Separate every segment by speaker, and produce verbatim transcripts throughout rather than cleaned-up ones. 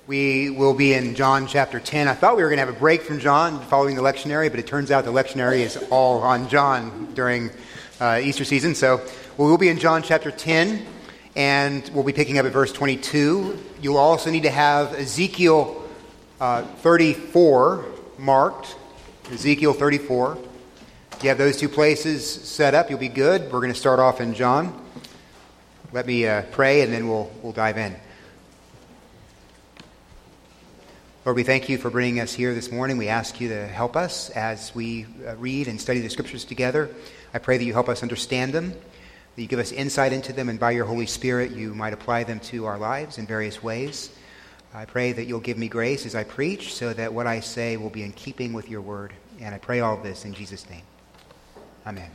Speaker 1: We will be in John chapter ten. I thought we were going to have a break from John following the lectionary, but it turns out the lectionary is all on John during uh, Easter season. So we'll be in John chapter ten, and we'll be picking up at verse twenty-two. You'll also need to have Ezekiel uh, thirty-four marked. Ezekiel thirty-four. If you have those two places set up, you'll be good. We're going to start off in John. Let me uh, pray, and then we'll we'll dive in. Lord, we thank you for bringing us here this morning. We ask you to help us as we uh, read and study the Scriptures together. I pray that you help us understand them, that you give us insight into them, and by your Holy Spirit you might apply them to our lives in various ways. I pray that you'll give me grace as I preach so that what I say will be in keeping with your word. And I pray all of this in Jesus' name. Amen.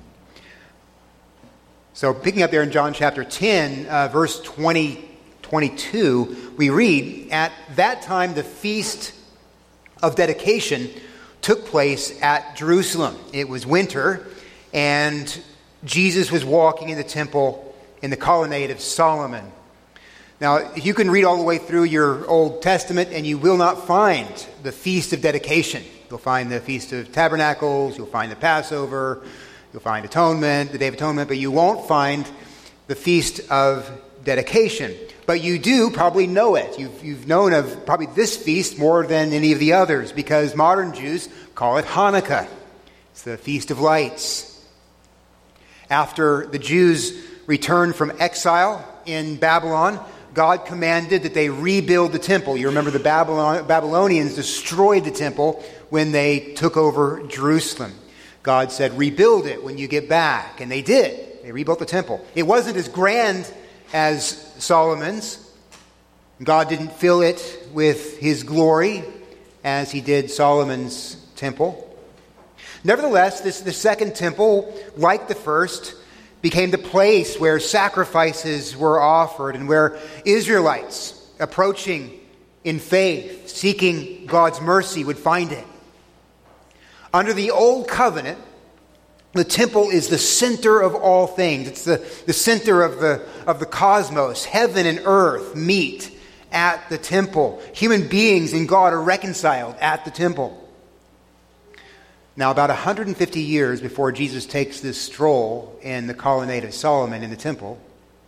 Speaker 1: So picking up there in John chapter ten, uh, verse twenty, twenty-two, we read, "At that time the feast of dedication took place at Jerusalem. It was winter, and Jesus was walking in the temple in the colonnade of Solomon." Now, you can read all the way through your Old Testament, and you will not find the Feast of Dedication. You'll find the Feast of Tabernacles, you'll find the Passover, you'll find Atonement, the Day of Atonement, but you won't find the Feast of Dedication. But you do probably know it. You've, you've known of probably this feast more than any of the others, because modern Jews call it Hanukkah. It's the Feast of Lights. After the Jews returned from exile in Babylon, God commanded that they rebuild the temple. You remember the Babylon, Babylonians destroyed the temple when they took over Jerusalem. God said, rebuild it when you get back. And they did. They rebuilt the temple. It wasn't as grand as Solomon's. God didn't fill it with his glory as he did Solomon's temple. Nevertheless, this the second temple, like the first, became the place where sacrifices were offered and where Israelites approaching in faith, seeking God's mercy, would find it. Under the Old Covenant, the temple is the center of all things. It's the, the center of the, of the cosmos. Heaven and earth meet at the temple. Human beings and God are reconciled at the temple. Now, about one hundred fifty years before Jesus takes this stroll in the colonnade of Solomon in the temple,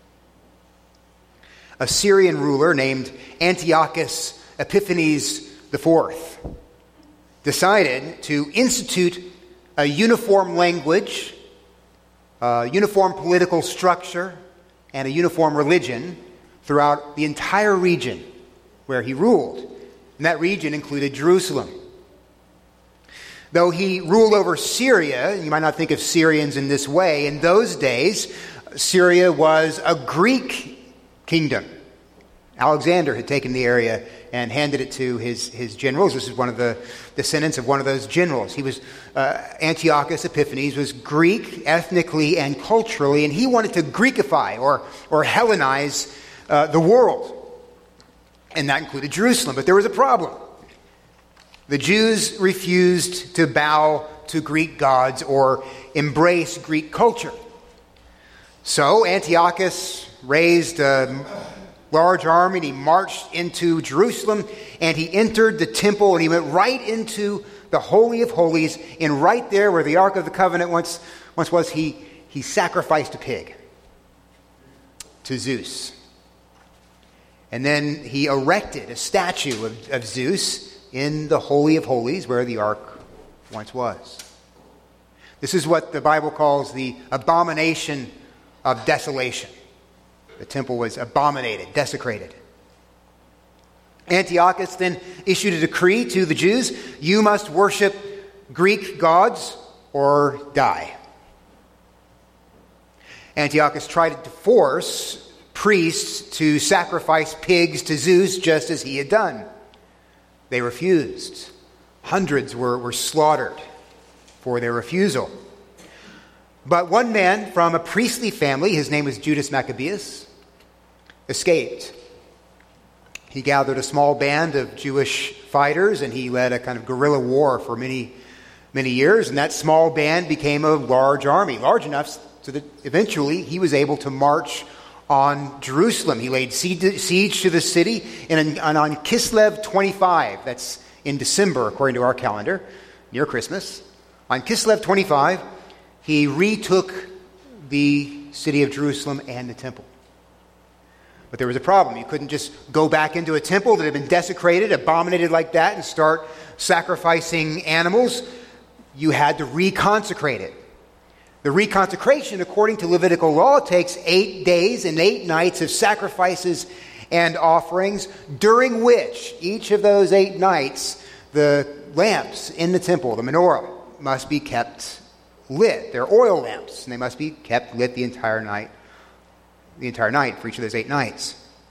Speaker 1: a Syrian ruler named Antiochus Epiphanes the fourth decided to institute a uniform language, a uniform political structure, and a uniform religion throughout the entire region where he ruled. And that region included Jerusalem. Though he ruled over Syria, you might not think of Syrians in this way, in those days, Syria was a Greek kingdom. Alexander had taken the area and handed it to his, his generals. This is one of the descendants of one of those generals. He was, uh, Antiochus Epiphanes was Greek ethnically and culturally, and he wanted to Greekify or, or Hellenize uh, the world. And that included Jerusalem. But there was a problem. The Jews refused to bow to Greek gods or embrace Greek culture. So Antiochus raised a large army and he marched into Jerusalem, and he entered the temple, and he went right into the Holy of Holies, and right there where the Ark of the Covenant once, once was, he, he sacrificed a pig to Zeus. And then he erected a statue of, of Zeus in the Holy of Holies where the Ark once was. This is what the Bible calls the abomination of desolation. The temple was abominated, desecrated. Antiochus then issued a decree to the Jews: you must worship Greek gods or die. Antiochus tried to force priests to sacrifice pigs to Zeus just as he had done. They refused. Hundreds were, were slaughtered for their refusal. But one man from a priestly family, his name was Judas Maccabeus, escaped. He gathered a small band of Jewish fighters, and he led a kind of guerrilla war for many, many years. And that small band became a large army, large enough so that eventually he was able to march on Jerusalem. He laid siege to the city, and on Kislev twenty-five, that's in December according to our calendar, near Christmas, on Kislev twenty-five, he retook the city of Jerusalem and the temple. But there was a problem. You couldn't just go back into a temple that had been desecrated, abominated like that, and start sacrificing animals. You had to reconsecrate it. The reconsecration, according to Levitical law, takes eight days and eight nights of sacrifices and offerings, during which each of those eight nights, the lamps in the temple, the menorah, must be kept lit. They're oil lamps, and they must be kept lit the entire night, the entire night for each of those eight nights.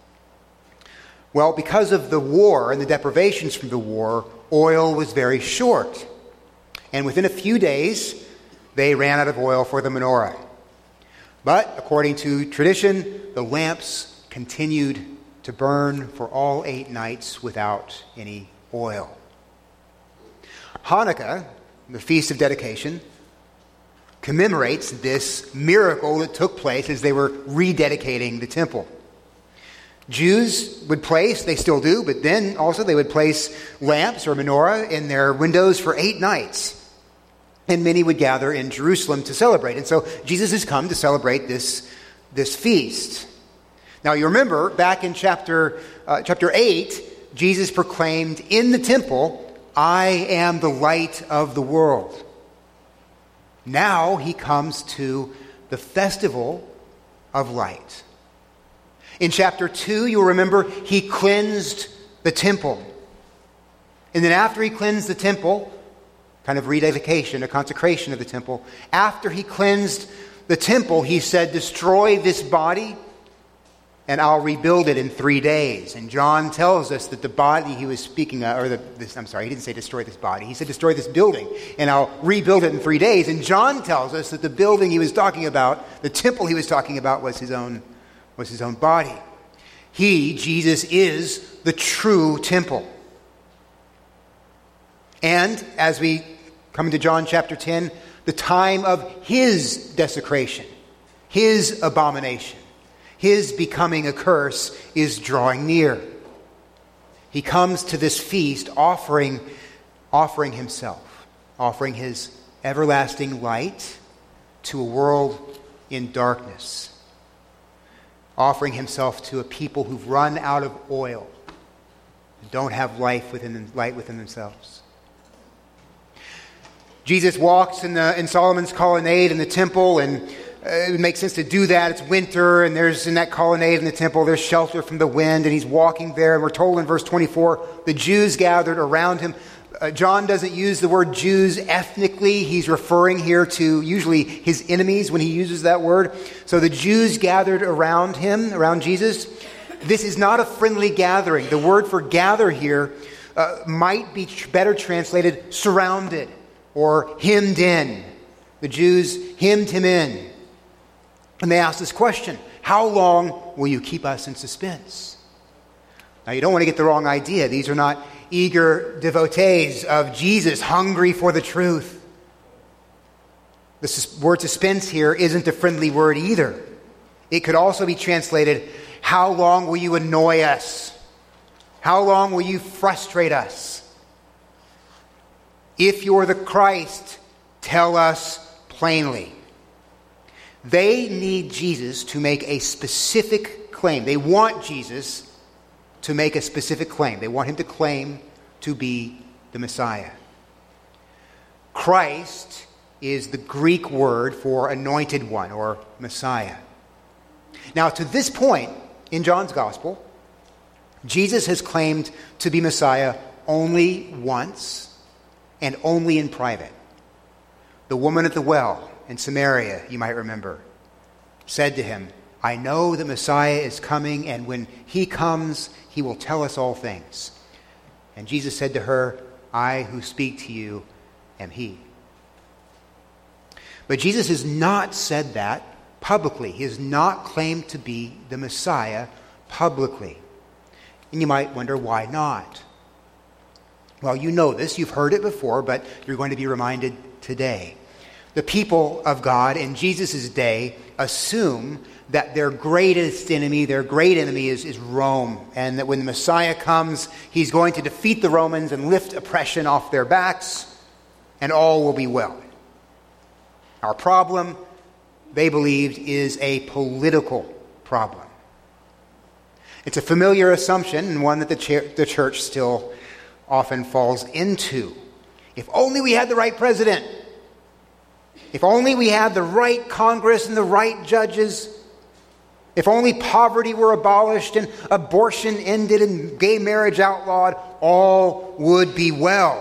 Speaker 1: Well, because of the war and the deprivations from the war, oil was very short. And within a few days, they ran out of oil for the menorah. But according to tradition, the lamps continued to burn for all eight nights without any oil. Hanukkah, the Feast of Dedication, commemorates this miracle that took place as they were rededicating the temple. Jews would place, they still do, but then also they would place lamps or menorah in their windows for eight nights. And many would gather in Jerusalem to celebrate. And so Jesus has come to celebrate this, this feast. Now you remember back in chapter, uh, chapter eight, Jesus proclaimed in the temple, "I am the light of the world." Now he comes to the festival of light. In chapter two, you'll remember, he cleansed the temple. And then after he cleansed the temple, kind of rededication, a consecration of the temple, after he cleansed the temple, he said, "Destroy this body, and I'll rebuild it in three days." And John tells us that the body he was speaking of, or the, this, I'm sorry, he didn't say destroy this body. He said destroy this building, and I'll rebuild it in three days. And John tells us that the building he was talking about, the temple he was talking about, was his own, was his own body. He, Jesus, is the true temple. And as we come into John chapter ten, the time of his desecration, his abomination, his becoming a curse is drawing near. He comes to this feast offering, offering himself, offering his everlasting light to a world in darkness, offering himself to a people who've run out of oil and don't have life within them, light within themselves. Jesus walks in, the, in Solomon's colonnade in the temple, and it makes sense to do that. It's winter, and there's in that colonnade in the temple, there's shelter from the wind, and he's walking there. And we're told in verse twenty-four, the Jews gathered around him. Uh, John doesn't use the word Jews ethnically. He's referring here to usually his enemies when he uses that word. So the Jews gathered around him, around Jesus. This is not a friendly gathering. The word for gather here uh, might be tr- better translated surrounded or hemmed in. The Jews hemmed him in. And they asked this question: how long will you keep us in suspense? Now, you don't want to get the wrong idea. These are not eager devotees of Jesus, hungry for the truth. The sus- word suspense here isn't a friendly word either. It could also be translated, how long will you annoy us? How long will you frustrate us? If you're the Christ, tell us plainly. They need Jesus to make a specific claim. They want Jesus to make a specific claim. They want him to claim to be the Messiah. Christ is the Greek word for anointed one or Messiah. Now, to this point in John's Gospel, Jesus has claimed to be Messiah only once and only in private. The woman at the well in Samaria, you might remember, said to him, "I know the Messiah is coming, and when he comes, he will tell us all things." And Jesus said to her, "I who speak to you am he." But Jesus has not said that publicly. He has not claimed to be the Messiah publicly. And you might wonder, why not? Well, you know this. You've heard it before, but you're going to be reminded today. The people of God in Jesus' day assume that their greatest enemy, their great enemy is, is Rome, and that when the Messiah comes, he's going to defeat the Romans and lift oppression off their backs, and all will be well. Our problem, they believed, is a political problem. It's a familiar assumption, and one that the, ch- the church still often falls into. If only we had the right president. If only we had the right Congress and the right judges. If only poverty were abolished and abortion ended and gay marriage outlawed, all would be well.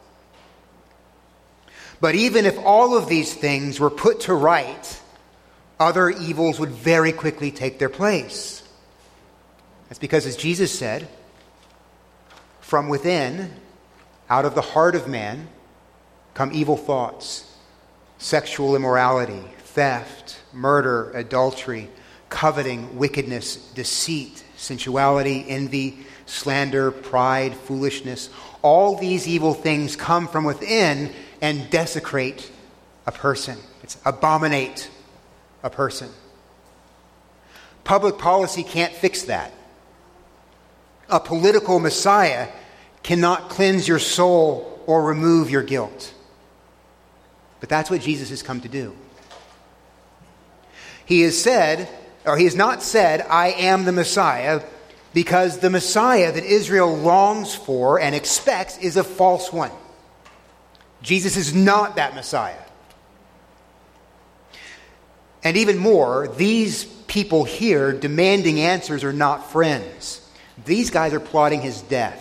Speaker 1: But even if all of these things were put to right, other evils would very quickly take their place. That's because, as Jesus said, from within, out of the heart of man, come evil thoughts, sexual immorality, theft, murder, adultery, coveting, wickedness, deceit, sensuality, envy, slander, pride, foolishness. All these evil things come from within and desecrate a person. It's abominate a person. Public policy can't fix that. A political Messiah cannot cleanse your soul or remove your guilt. But that's what Jesus has come to do. He has said, or he has not said, I am the Messiah, because the Messiah that Israel longs for and expects is a false one. Jesus is not that Messiah. And even more, these people here demanding answers are not friends. These guys are plotting his death.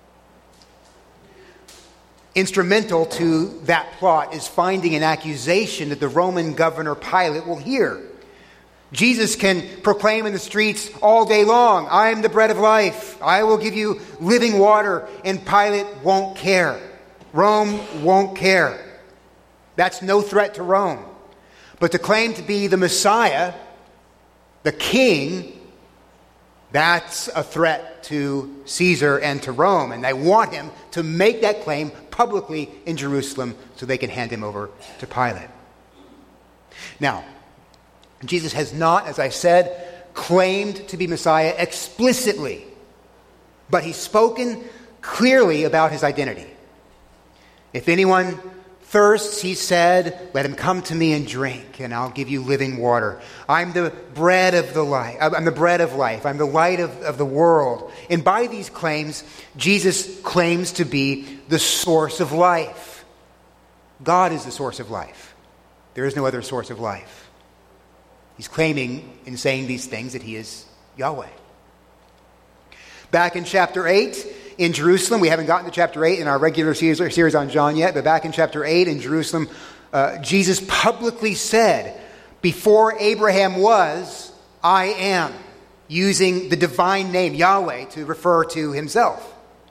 Speaker 1: Instrumental to that plot is finding an accusation that the Roman governor Pilate will hear. Jesus can proclaim in the streets all day long, I am the bread of life. I will give you living water. And Pilate won't care. Rome won't care. That's no threat to Rome. But to claim to be the Messiah, the king, that's a threat to Caesar and to Rome. And they want him to make that claim publicly in Jerusalem so they can hand him over to Pilate. Now, Jesus has not, as I said, claimed to be Messiah explicitly, but he's spoken clearly about his identity. If anyone thirsts, he said, let him come to me and drink, and I'll give you living water. I'm the bread of the life. I'm the bread of life. I'm the light of, of the world. And by these claims, Jesus claims to be the source of life. God is the source of life. There is no other source of life. He's claiming in saying these things that he is Yahweh. Back in chapter eight, in Jerusalem, we haven't gotten to chapter eight in our regular series on John yet, but back in chapter eight in Jerusalem, uh, Jesus publicly said, before Abraham was, I am, using the divine name Yahweh to refer to himself.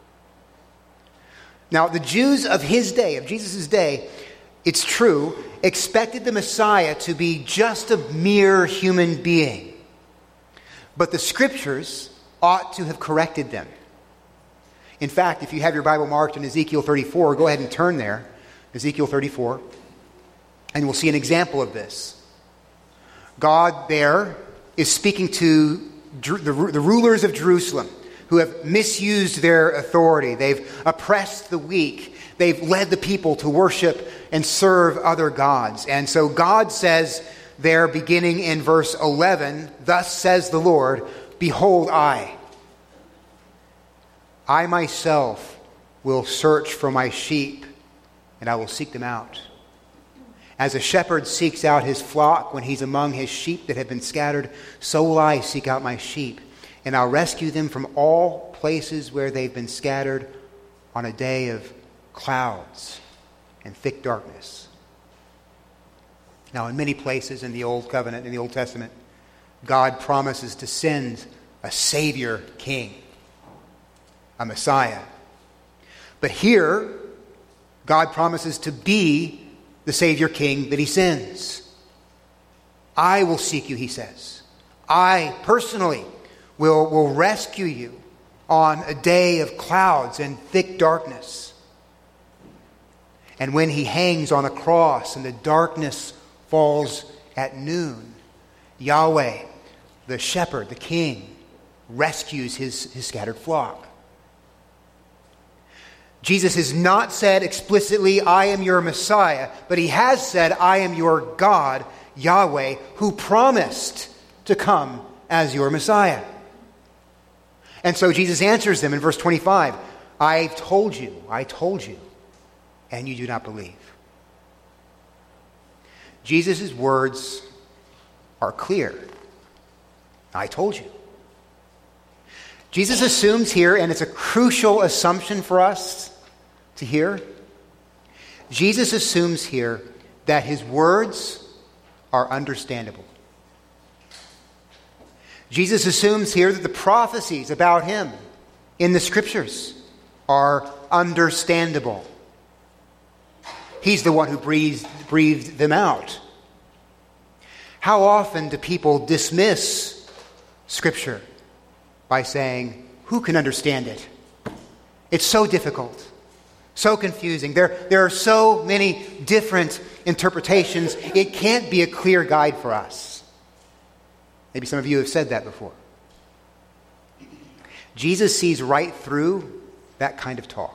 Speaker 1: Now, the Jews of his day, of Jesus' day, it's true, expected the Messiah to be just a mere human being. But the scriptures ought to have corrected them. In fact, if you have your Bible marked in Ezekiel thirty-four, go ahead and turn there, Ezekiel thirty-four, and we'll see an example of this. God there is speaking to the rulers of Jerusalem who have misused their authority. They've oppressed the weak. They've led the people to worship and serve other gods. And so God says there, beginning in verse eleven, thus says the Lord, behold, I, I myself will search for my sheep, and I will seek them out. As a shepherd seeks out his flock when he's among his sheep that have been scattered, so will I seek out my sheep, and I'll rescue them from all places where they've been scattered on a day of clouds and thick darkness. Now, in many places in the Old Covenant, in the Old Testament, God promises to send a Savior King, a Messiah. But here, God promises to be the Savior King that he sends. I will seek you, he says. I personally will, will rescue you on a day of clouds and thick darkness. And when he hangs on a cross and the darkness falls at noon, Yahweh, the shepherd, the king, rescues his, his scattered flock. Jesus has not said explicitly, I am your Messiah, but he has said, I am your God, Yahweh, who promised to come as your Messiah. And so Jesus answers them in verse twenty-five, I told you, I told you, and you do not believe. Jesus' words are clear. I told you. Jesus assumes here, and it's a crucial assumption for us to hear, Jesus assumes here that his words are understandable. Jesus assumes here that the prophecies about him in the scriptures are understandable. He's the one who breathed, breathed them out. How often do people dismiss Scripture by saying, who can understand it? It's so difficult, so confusing. There, there are so many different interpretations. It can't be a clear guide for us. Maybe some of you have said that before. Jesus sees right through that kind of talk.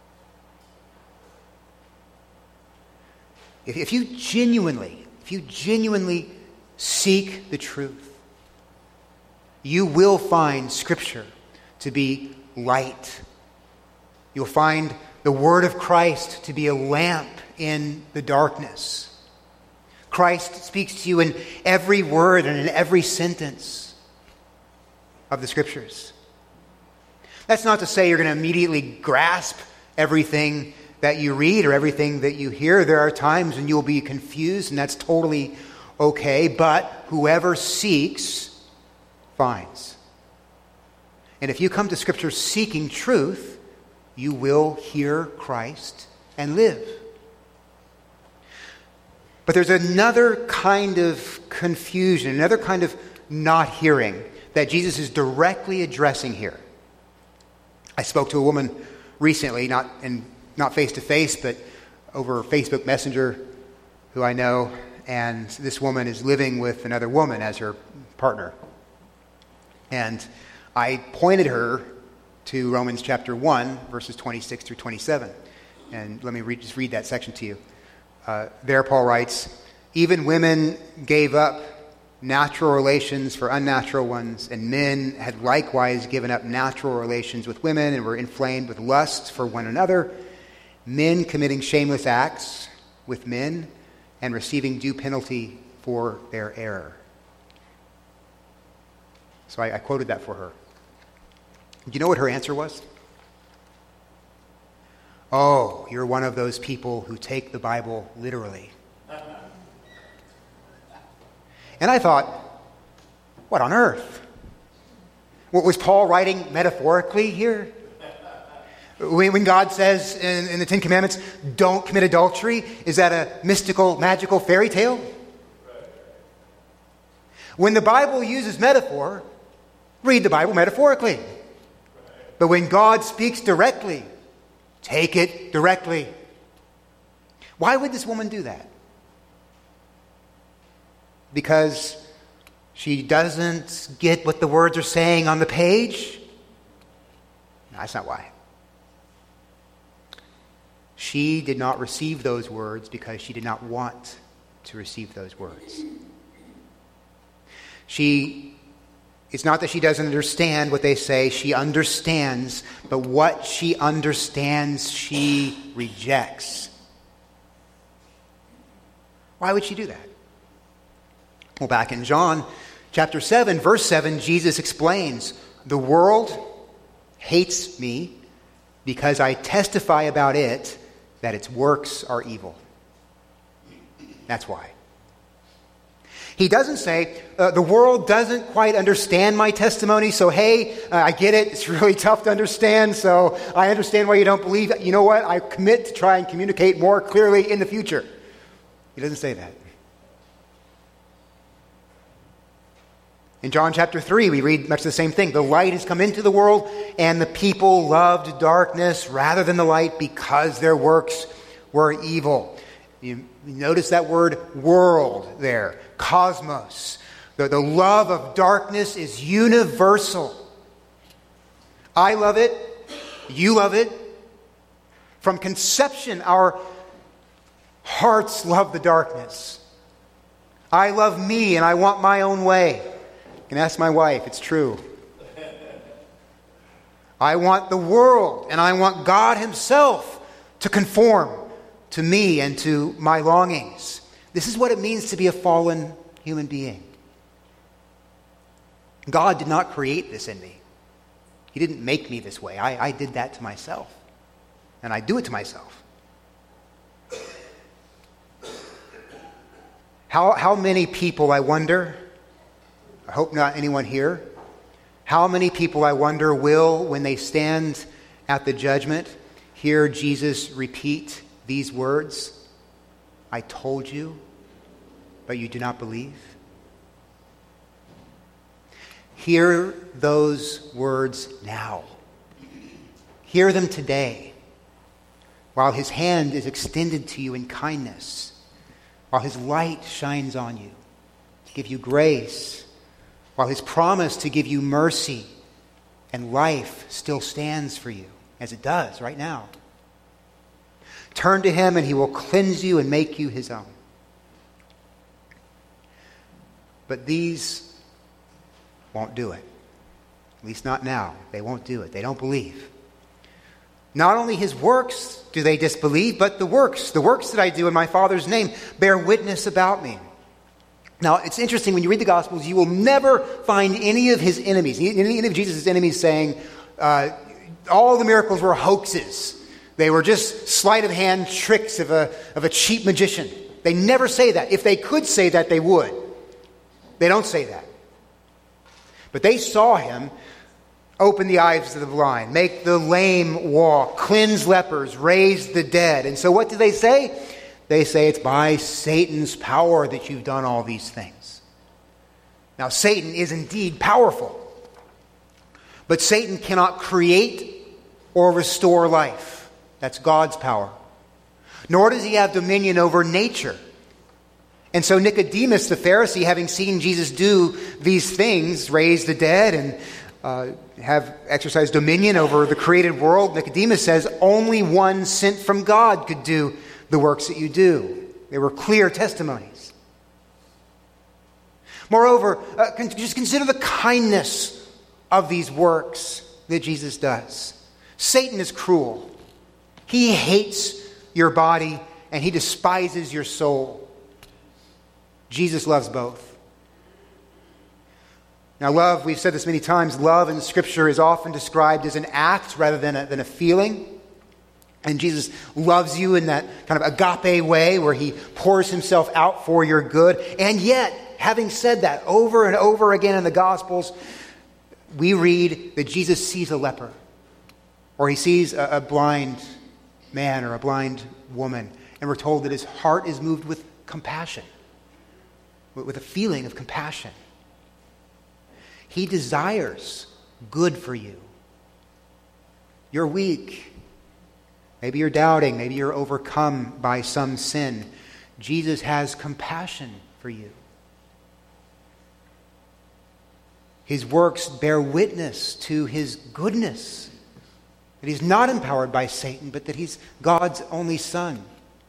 Speaker 1: If, if you genuinely, if you genuinely seek the truth, you will find Scripture to be light. You'll find the Word of Christ to be a lamp in the darkness. Christ speaks to you in every word and in every sentence of the Scriptures. That's not to say you're going to immediately grasp everything that you read or everything that you hear. There are times when you'll be confused, and that's totally okay. But whoever seeks finds. And if you come to Scripture seeking truth, you will hear Christ and live. But there's another kind of confusion, another kind of not hearing that Jesus is directly addressing here. I spoke to a woman recently, not in not face-to-face, but over Facebook Messenger, who I know, and this woman is living with another woman as her partner. And I pointed her to Romans chapter one, verses twenty-six through twenty-seven. And let me read, just read that section to you. Uh, there Paul writes, even women gave up natural relations for unnatural ones, and men had likewise given up natural relations with women and were inflamed with lust for one another, men committing shameless acts with men and receiving due penalty for their error. So I, I quoted that for her. Do you know what her answer was? Oh, you're one of those people who take the Bible literally. And I thought, what on earth? What, was Paul writing metaphorically here? When, when God says in, in the Ten Commandments, don't commit adultery, is that a mystical, magical fairy tale? When the Bible uses metaphor, read the Bible metaphorically. But when God speaks directly, take it directly. Why would this woman do that? Because she doesn't get what the words are saying on the page? No, that's not why. She did not receive those words because she did not want to receive those words. She, it's not that she doesn't understand what they say. She understands, but what she understands, she rejects. Why would she do that? Well, back in John chapter seven, verse seven, Jesus explains, the world hates me because I testify about it that its works are evil. That's why. He doesn't say, uh, the world doesn't quite understand my testimony, so hey, uh, I get it, it's really tough to understand, so I understand why you don't believe it. You know what? I commit to try and communicate more clearly in the future. He doesn't say that. In John chapter three, we read much the same thing. The light has come into the world, and the people loved darkness rather than the light because their works were evil. You notice that word world there, cosmos. The, the love of darkness is universal. I love it. You love it. From conception, our hearts love the darkness. I love me and I want my own way. You can ask my wife, it's true. I want the world and I want God himself to conform to me and to my longings. This is what it means to be a fallen human being. God did not create this in me. He didn't make me this way. I, I did that to myself. And I do it to myself. How, how many people, I wonder, I hope not anyone here, how many people, I wonder, will, when they stand at the judgment, hear Jesus repeat these words? I told you, but you do not believe. Hear those words now. Hear them today, while his hand is extended to you in kindness, while his light shines on you to give you grace, while his promise to give you mercy and life still stands for you, as it does right now. Turn to him and he will cleanse you and make you his own. But these won't do it. At least not now. They won't do it. They don't believe. Not only his works do they disbelieve, but the works, the works that I do in my Father's name bear witness about me. Now, it's interesting, when you read the Gospels, you will never find any of his enemies, any of Jesus' enemies saying, uh, all the miracles were hoaxes. They were just sleight of hand tricks of a, of a cheap magician. They never say that. If they could say that, they would. They don't say that. But they saw him open the eyes of the blind, make the lame walk, cleanse lepers, raise the dead. And so what do they say? They say it's by Satan's power that you've done all these things. Now, Satan is indeed powerful, but Satan cannot create or restore life. That's God's power. Nor does he have dominion over nature. And so Nicodemus, the Pharisee, having seen Jesus do these things, raise the dead and uh, have exercised dominion over the created world, Nicodemus says only one sent from God could do the works that you do. They were clear testimonies. Moreover, uh, con- just consider the kindness of these works that Jesus does. Satan is cruel. He hates your body and he despises your soul. Jesus loves both. Now, love, we've said this many times, love in Scripture is often described as an act rather than a, than a feeling. And Jesus loves you in that kind of agape way where he pours himself out for your good. And yet, having said that over and over again in the Gospels, we read that Jesus sees a leper, or he sees a, a blind man or a blind woman, and we're told that his heart is moved with compassion, with a feeling of compassion. He desires good for you. You're weak. Maybe you're doubting. Maybe you're overcome by some sin. Jesus has compassion for you. His works bear witness to his goodness. That he's not empowered by Satan, but that he's God's only Son.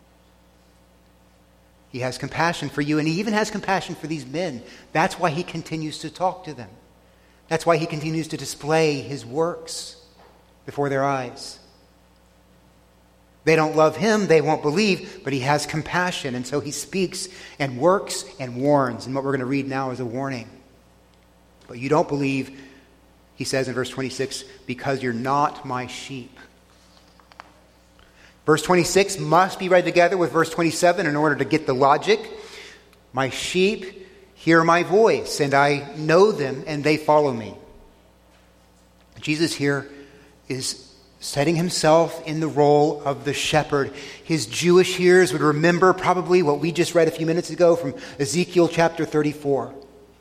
Speaker 1: He has compassion for you, and he even has compassion for these men. That's why he continues to talk to them. That's why he continues to display his works before their eyes. They don't love him, they won't believe, but he has compassion, and so he speaks and works and warns. And what we're going to read now is a warning. But you don't believe, he says in verse twenty-six, because you're not my sheep. Verse twenty-six must be read together with verse twenty-seven in order to get the logic. My sheep hear my voice, and I know them, and they follow me. Jesus here is setting himself in the role of the shepherd. His Jewish hearers would remember probably what we just read a few minutes ago from Ezekiel chapter thirty-four.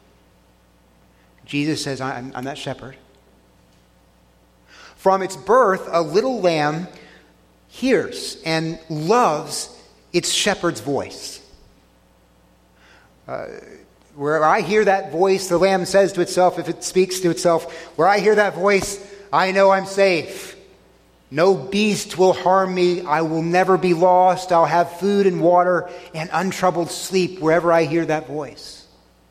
Speaker 1: Jesus says, I'm, I'm that shepherd. From its birth, a little lamb hears and loves its shepherd's voice. Uh, where I hear that voice, the lamb says to itself, if it speaks to itself, where I hear that voice, I know I'm safe. No beast will harm me. I will never be lost. I'll have food and water and untroubled sleep wherever I hear that voice.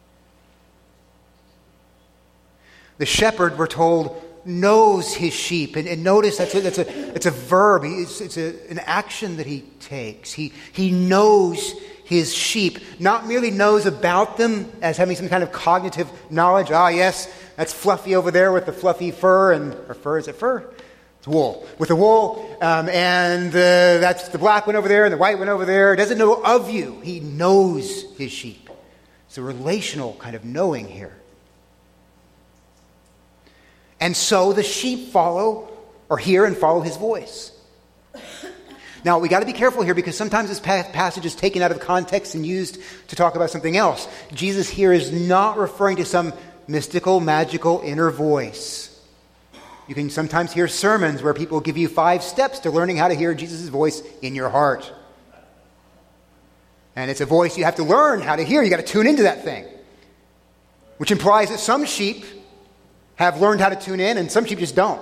Speaker 1: The shepherd, we're told, knows his sheep. And, and notice that's a, that's a, it's a verb. It's, it's a, an action that he takes. He, he knows his sheep. Not merely knows about them as having some kind of cognitive knowledge. Ah, yes, that's Fluffy over there with the fluffy fur. And or fur, is it fur? It's wool. With the wool. Um, and uh, that's the black one over there and the white one over there. He doesn't know of you. He knows his sheep. It's a relational kind of knowing here. And so the sheep follow or hear and follow his voice. Now, we got to be careful here because sometimes this passage is taken out of context and used to talk about something else. Jesus here is not referring to some mystical, magical inner voice. You can sometimes hear sermons where people give you five steps to learning how to hear Jesus' voice in your heart. And it's a voice you have to learn how to hear. You got to tune into that thing. Which implies that some sheep have learned how to tune in, and some sheep just don't.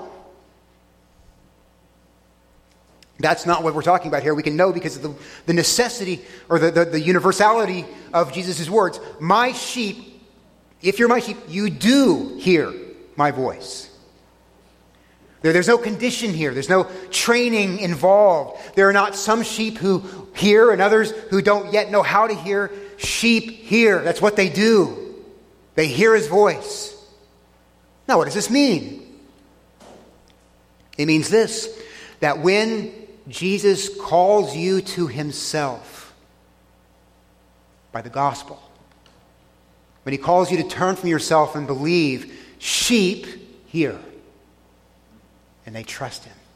Speaker 1: That's not what we're talking about here. We can know because of the, the necessity or the, the, the universality of Jesus' words. My sheep, if you're my sheep, you do hear my voice. There, there's no condition here. There's no training involved. There are not some sheep who hear and others who don't yet know how to hear. Sheep hear. That's what they do. They hear his voice. Now, what does this mean? It means this, that when Jesus calls you to himself by the gospel, when he calls you to turn from yourself and believe, sheep hear and they trust him.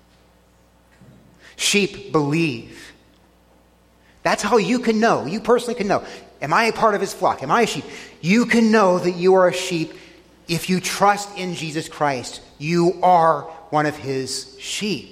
Speaker 1: Sheep believe. That's how you can know. You personally can know. Am I a part of his flock? Am I a sheep? You can know that you are a sheep if you trust in Jesus Christ. You are one of his sheep.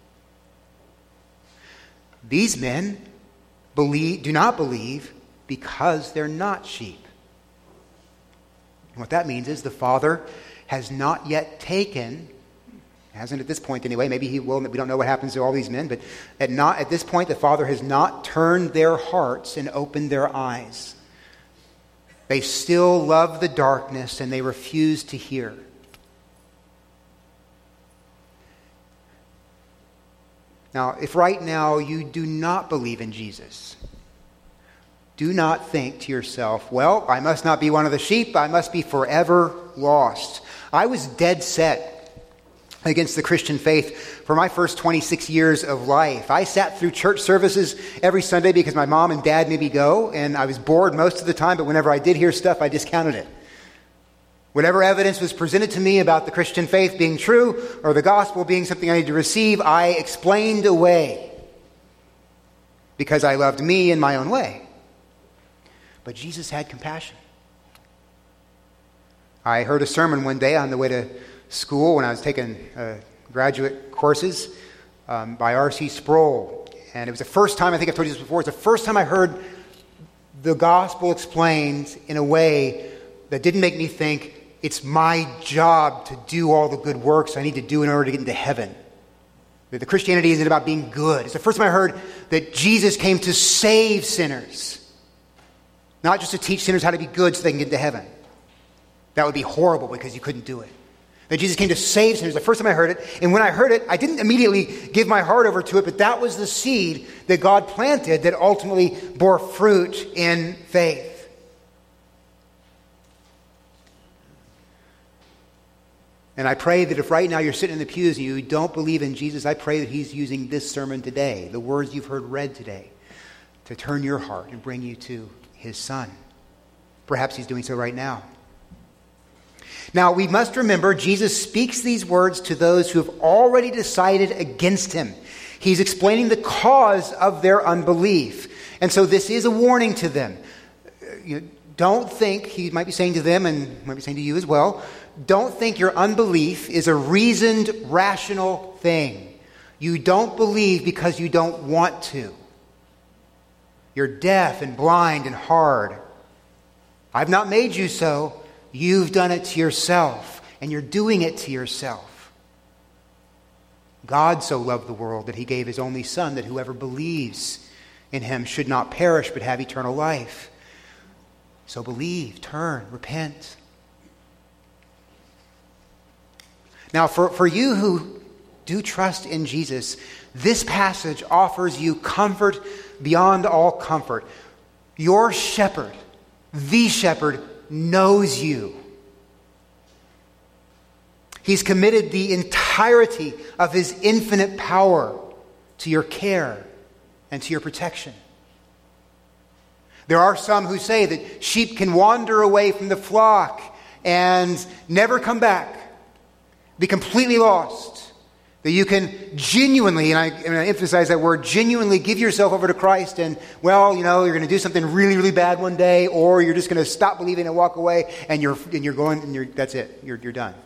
Speaker 1: These men believe, do not believe because they're not sheep. And what that means is the Father has not yet taken, hasn't at this point anyway, maybe he will, we don't know what happens to all these men, but at, not, at this point the Father has not turned their hearts and opened their eyes. They still love the darkness and they refuse to hear. Now, if right now you do not believe in Jesus, do not think to yourself, well, I must not be one of the sheep. I must be forever lost. I was dead set against the Christian faith for my first twenty-six years of life. I sat through church services every Sunday because my mom and dad made me go, and I was bored most of the time, but whenever I did hear stuff, I discounted it. Whatever evidence was presented to me about the Christian faith being true or the gospel being something I need to receive, I explained away because I loved me in my own way. But Jesus had compassion. I heard a sermon one day on the way to school when I was taking uh, graduate courses um, by R C Sproul. And it was the first time, I think I've told you this before, it's the first time I heard the gospel explained in a way that didn't make me think it's my job to do all the good works I need to do in order to get into heaven. That the Christianity isn't about being good. It's the first time I heard that Jesus came to save sinners, not just to teach sinners how to be good so they can get into heaven. That would be horrible because you couldn't do it. That Jesus came to save sinners. The first time I heard it, and when I heard it, I didn't immediately give my heart over to it, but that was the seed that God planted that ultimately bore fruit in faith. And I pray that if right now you're sitting in the pews and you don't believe in Jesus, I pray that he's using this sermon today, the words you've heard read today, to turn your heart and bring you to his Son. Perhaps he's doing so right now. Now, we must remember Jesus speaks these words to those who have already decided against him. He's explaining the cause of their unbelief. And so this is a warning to them. You don't think, he might be saying to them and might be saying to you as well, don't think your unbelief is a reasoned, rational thing. You don't believe because you don't want to. You're deaf and blind and hard. I've not made you so. You've done it to yourself, and you're doing it to yourself. God so loved the world that he gave his only Son, that whoever believes in him should not perish but have eternal life. So believe, turn, repent. Now, for, for you who do trust in Jesus, this passage offers you comfort beyond all comfort. Your shepherd, the shepherd, knows you. He's committed the entirety of his infinite power to your care and to your protection. There are some who say that sheep can wander away from the flock and never come back, be completely lost. That you can genuinely, and I, and I emphasize that word, genuinely give yourself over to Christ and, well, you know, you're going to do something really, really bad one day, or you're just going to stop believing and walk away, and you're and you're going, and you're that's it. You're you're done.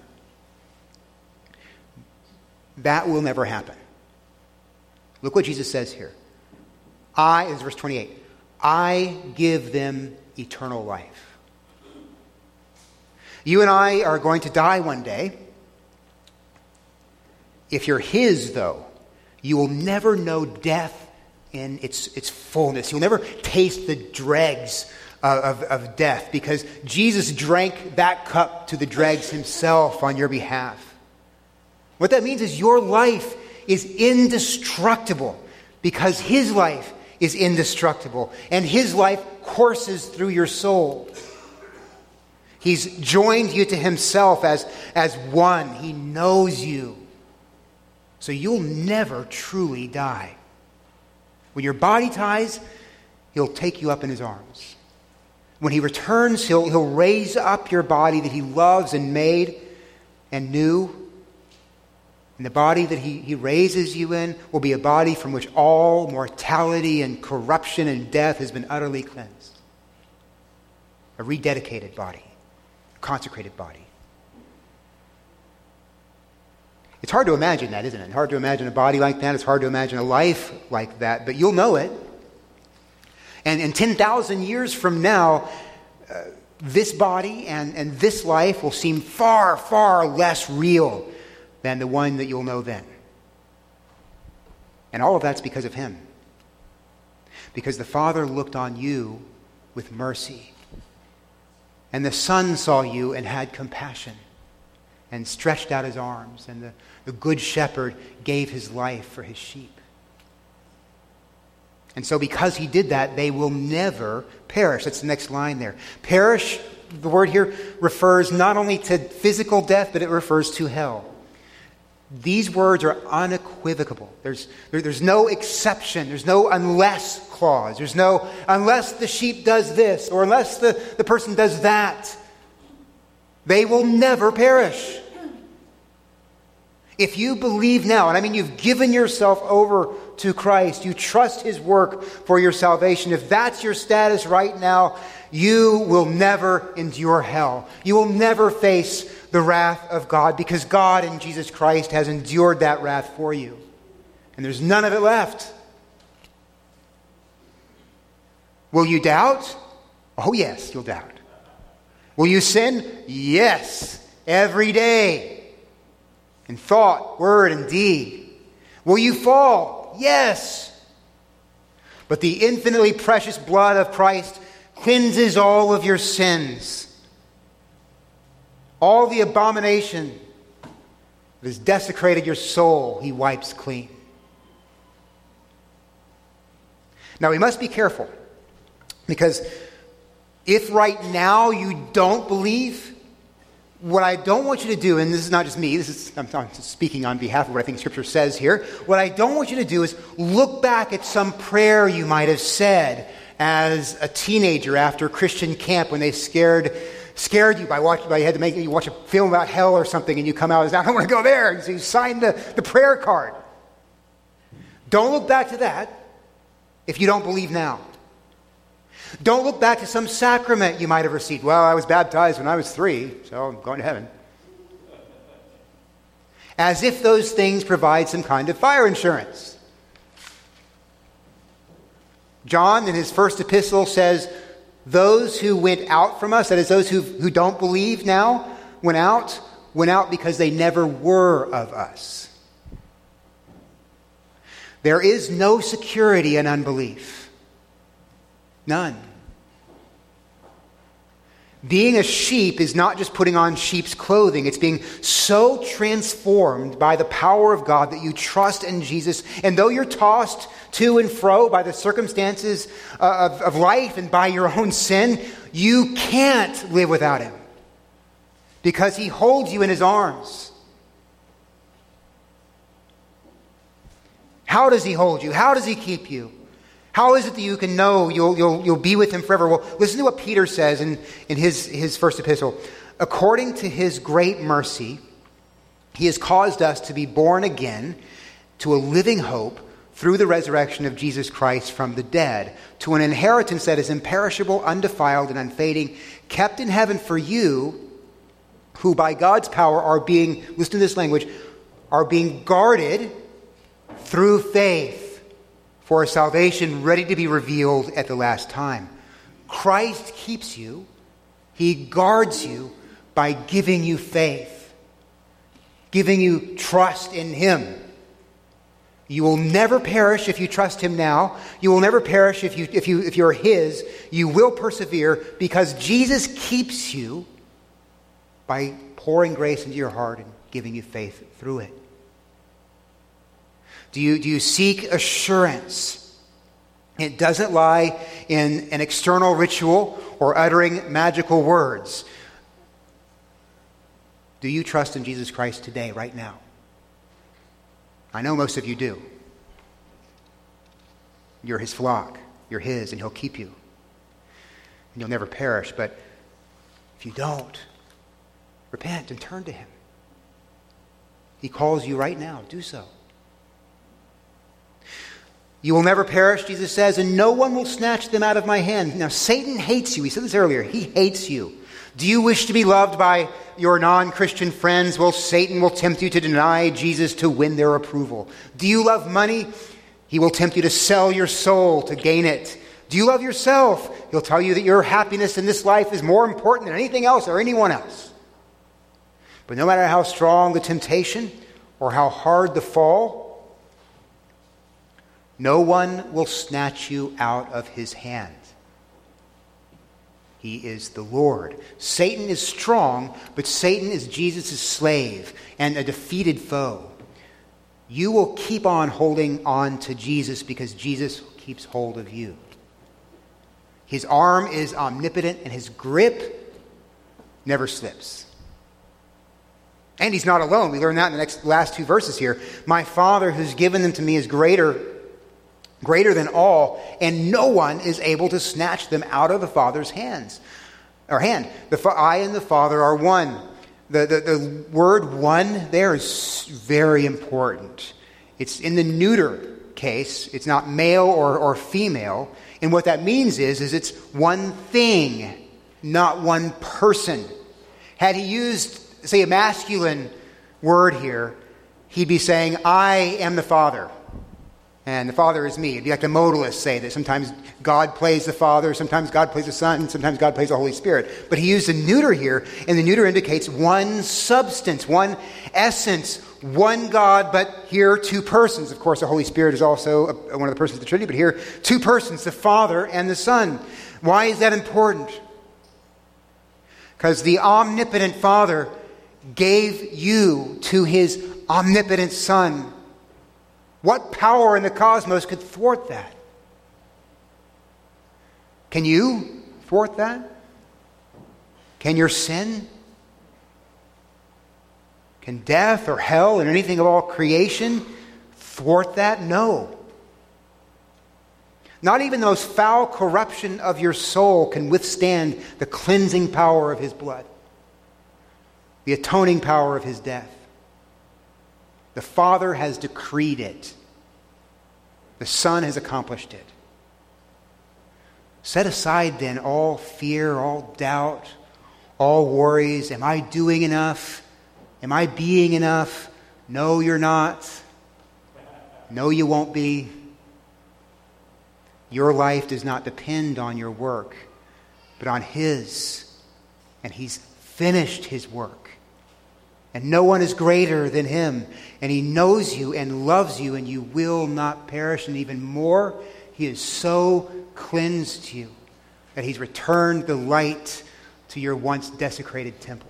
Speaker 1: That will never happen. Look what Jesus says here. I, is verse twenty-eight, I give them eternal life. You and I are going to die one day. If you're his, though, you will never know death in its its fullness. You'll never taste the dregs of, of, of death, because Jesus drank that cup to the dregs himself on your behalf. What that means is your life is indestructible because his life is indestructible, and his life courses through your soul. He's joined you to himself as, as one. He knows you. So you'll never truly die. When your body dies, he'll take you up in his arms. When he returns, he'll, he'll raise up your body that he loves and made and knew. And the body that he, he raises you in will be a body from which all mortality and corruption and death has been utterly cleansed. A rededicated body, a consecrated body. It's hard to imagine that, isn't it? Hard to imagine a body like that. It's hard to imagine a life like that, but you'll know it. And in ten thousand years from now, uh, this body and, and this life will seem far, far less real than the one that you'll know then. And all of that's because of him. Because the Father looked on you with mercy. And the Son saw you and had compassion and stretched out his arms. And the, the Good Shepherd gave his life for his sheep. And so because he did that, they will never perish. That's the next line there. Perish, the word here refers not only to physical death, but it refers to hell. These words are unequivocal. There's, there, there's no exception. There's no unless clause. There's no unless the sheep does this or unless the, the person does that. They will never perish. If you believe now, and I mean you've given yourself over to Christ, you trust his work for your salvation, if that's your status right now, you will never endure hell. You will never face the wrath of God, because God in Jesus Christ has endured that wrath for you. And there's none of it left. Will you doubt? Oh yes, you'll doubt. Will you sin? Yes, every day. In thought, word, and deed. Will you fall? Yes. But the infinitely precious blood of Christ cleanses all of your sins. All the abomination that has desecrated your soul, he wipes clean. Now, we must be careful, because if right now you don't believe, what I don't want you to do, and this is not just me, this is I'm, I'm speaking on behalf of what I think Scripture says here. What I don't want you to do is look back at some prayer you might have said as a teenager after Christian camp when they scared scared you by watching, by you had to make you watch a film about hell or something, and you come out and say, I don't want to go there. And so you signed the, the prayer card. Don't look back to that if you don't believe now. Don't look back to some sacrament you might have received. Well, I was baptized when I was three, so I'm going to heaven. as if those things provide some kind of fire insurance. John, in his first epistle, says, those who went out from us, that is, those who, who don't believe now, went out, went out because they never were of us. There is no security in unbelief. None. Being a sheep is not just putting on sheep's clothing. It's being so transformed by the power of God that you trust in Jesus. And though you're tossed to and fro by the circumstances of, of life and by your own sin, you can't live without him because he holds you in his arms. How does he hold you? How does he keep you? How is it that you can know you'll, you'll, you'll be with him forever? Well, listen to what Peter says in, in his, his first epistle. According to his great mercy, he has caused us to be born again to a living hope through the resurrection of Jesus Christ from the dead, to an inheritance that is imperishable, undefiled, and unfading, kept in heaven for you, who by God's power are being, listen to this language, are being guarded through faith for a salvation ready to be revealed at the last time. Christ keeps you. He guards you by giving you faith, giving you trust in him. You will never perish if you trust him now. You will never perish if you if you if you're his. You will persevere because Jesus keeps you by pouring grace into your heart and giving you faith through it. Do you, do you seek assurance? It doesn't lie in an external ritual or uttering magical words. Do you trust in Jesus Christ today, right now? I know most of you do. You're his flock. You're his, and he'll keep you. And you'll never perish. But if you don't, repent and turn to him. He calls you right now. Do so. You will never perish, Jesus says, and no one will snatch them out of my hand. Now, Satan hates you. He said this earlier. He hates you. Do you wish to be loved by your non-Christian friends? Well, Satan will tempt you to deny Jesus to win their approval. Do you love money? He will tempt you to sell your soul to gain it. Do you love yourself? He'll tell you that your happiness in this life is more important than anything else or anyone else. But no matter how strong the temptation or how hard the fall, no one will snatch you out of his hand. He is the Lord. Satan is strong, but Satan is Jesus' slave and a defeated foe. You will keep on holding on to Jesus because Jesus keeps hold of you. His arm is omnipotent and his grip never slips. And he's not alone. We learn that in the next last two verses here. My Father who's given them to me is greater greater than all, and no one is able to snatch them out of the Father's hands. Or hand. The I and the Father are one. The, the, the word one there is very important. It's in the neuter case. It's not male or, or female. And what that means is, is it's one thing, not one person. Had he used, say, a masculine word here, he'd be saying, I am the Father. And the Father is me. It'd be like the modalists say that sometimes God plays the Father, sometimes God plays the Son, sometimes God plays the Holy Spirit. But he used the neuter here, and the neuter indicates one substance, one essence, one God, but here two persons. Of course, the Holy Spirit is also a, one of the persons of the Trinity, but here two persons, the Father and the Son. Why is that important? Because the omnipotent Father gave you to his omnipotent Son. What power in the cosmos could thwart that? Can you thwart that? Can your sin? Can death or hell and anything of all creation thwart that? No. Not even the most foul corruption of your soul can withstand the cleansing power of his blood, the atoning power of his death. The Father has decreed it. The Son has accomplished it. Set aside then all fear, all doubt, all worries. Am I doing enough? Am I being enough? No, you're not. No, you won't be. Your life does not depend on your work, but on His. And He's finished His work. And no one is greater than Him. And He knows you and loves you, and you will not perish. And even more, He has so cleansed you that He's returned the light to your once desecrated temple.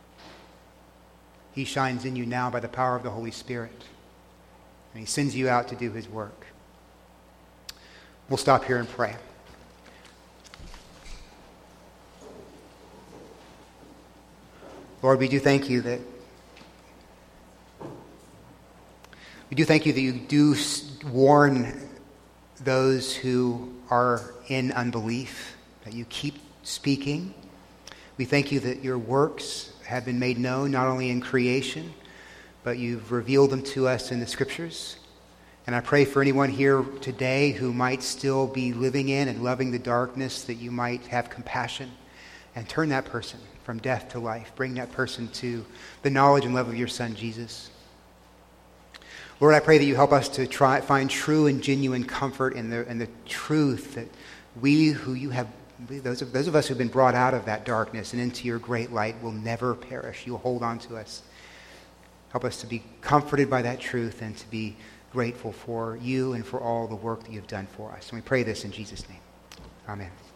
Speaker 1: He shines in you now by the power of the Holy Spirit. And He sends you out to do His work. We'll stop here and pray. Lord, we do thank you that we do thank you that you do warn those who are in unbelief, that you keep speaking. We thank you that your works have been made known not only in creation, but you've revealed them to us in the Scriptures. And I pray for anyone here today who might still be living in and loving the darkness, that you might have compassion and turn that person from death to life. Bring that person to the knowledge and love of your Son, Jesus. Lord, I pray that you help us to try find true and genuine comfort in the in the truth that we who you have, those of, those of us who have been brought out of that darkness and into your great light will never perish. You'll hold on to us. Help us to be comforted by that truth and to be grateful for you and for all the work that you've done for us. And we pray this in Jesus' name. Amen.